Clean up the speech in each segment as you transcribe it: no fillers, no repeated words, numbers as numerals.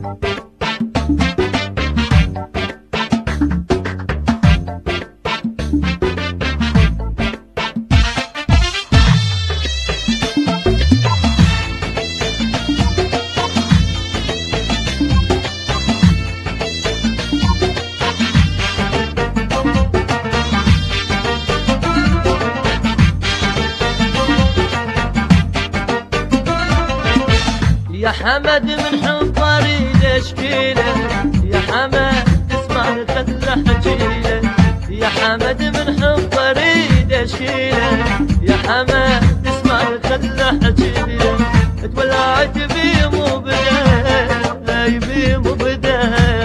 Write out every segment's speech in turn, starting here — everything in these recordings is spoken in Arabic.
يا حمد من حب اريد اشكيله، يا حمد اسمعني خله احجيله، يا حمد من حب اريد اشكيله، يا حمد اسمعني خله احجيله، تولعت بيه مو بدا بيه مو بدا،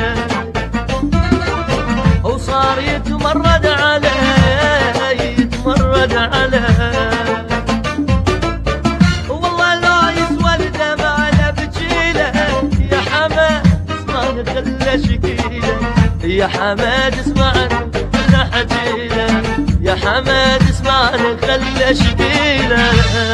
وصار يتمرد علي يتمرد علي، يا حمد اسمعني خله احجيله، يا حمد اسمعني خله اشكيله.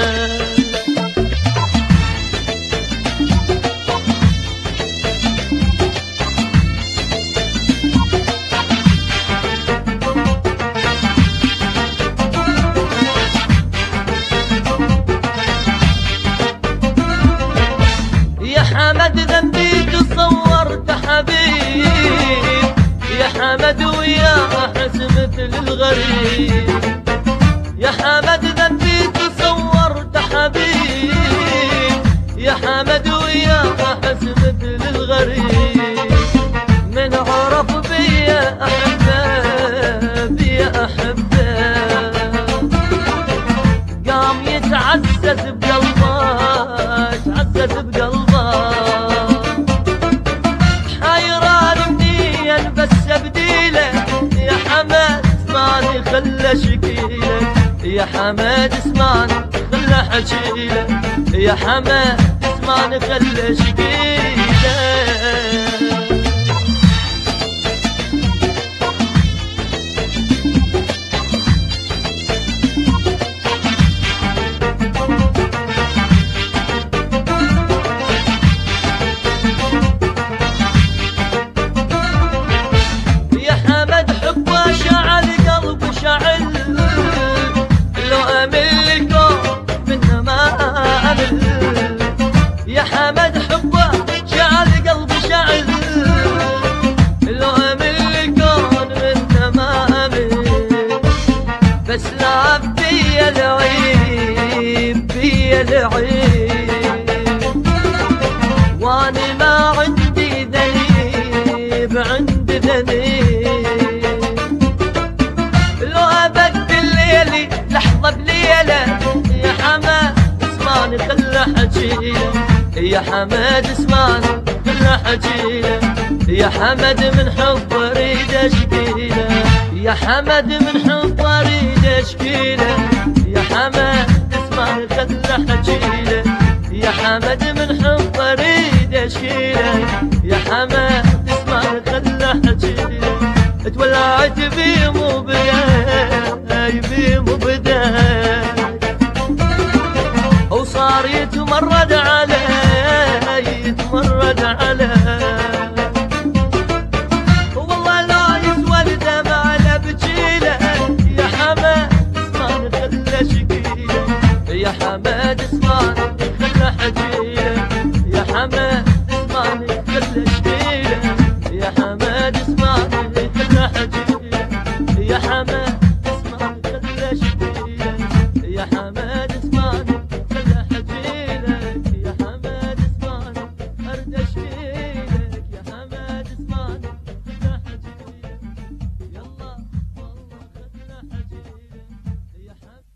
يا حمد ذنبي تصورت حبيب، يا حمد وياه احس مثل الغريب، يا حمد ذنبي تصورت حبيب، يا حمد وياه احس مثل الغريب، من عرف بيا احبه بيا احبه، قام يتعزز بقلبه يتعزز بقلبه، خله اشكيله، يا حمد اسمعني خله احجيله، يا حمد اسمعني خله اشكيله. يا حمد حبه شعل قلبي شعل، لو امل الكون منه ما امل، يا حمد حبه شعل قلبي شعل، لو امل الكون منه ما امل، بس لا بيا العيب بيا العيب، واني ما عندي ذنيب عندي ذنيب، لحظة بليلة يا حمد اسمعني خله احجيله، يا حمد اسمعني خله احجيله، يا حمد من حب اريد اشكيله، يا حمد من حب اريد اشكيله، يا حمد اسمعني خله احجيله، يا حمد من حب اريد اشكيله، يا حمد اسمعني خله احجيله، تولعت بيه مو بدا بيه مو بدا، وصار يتمرد علي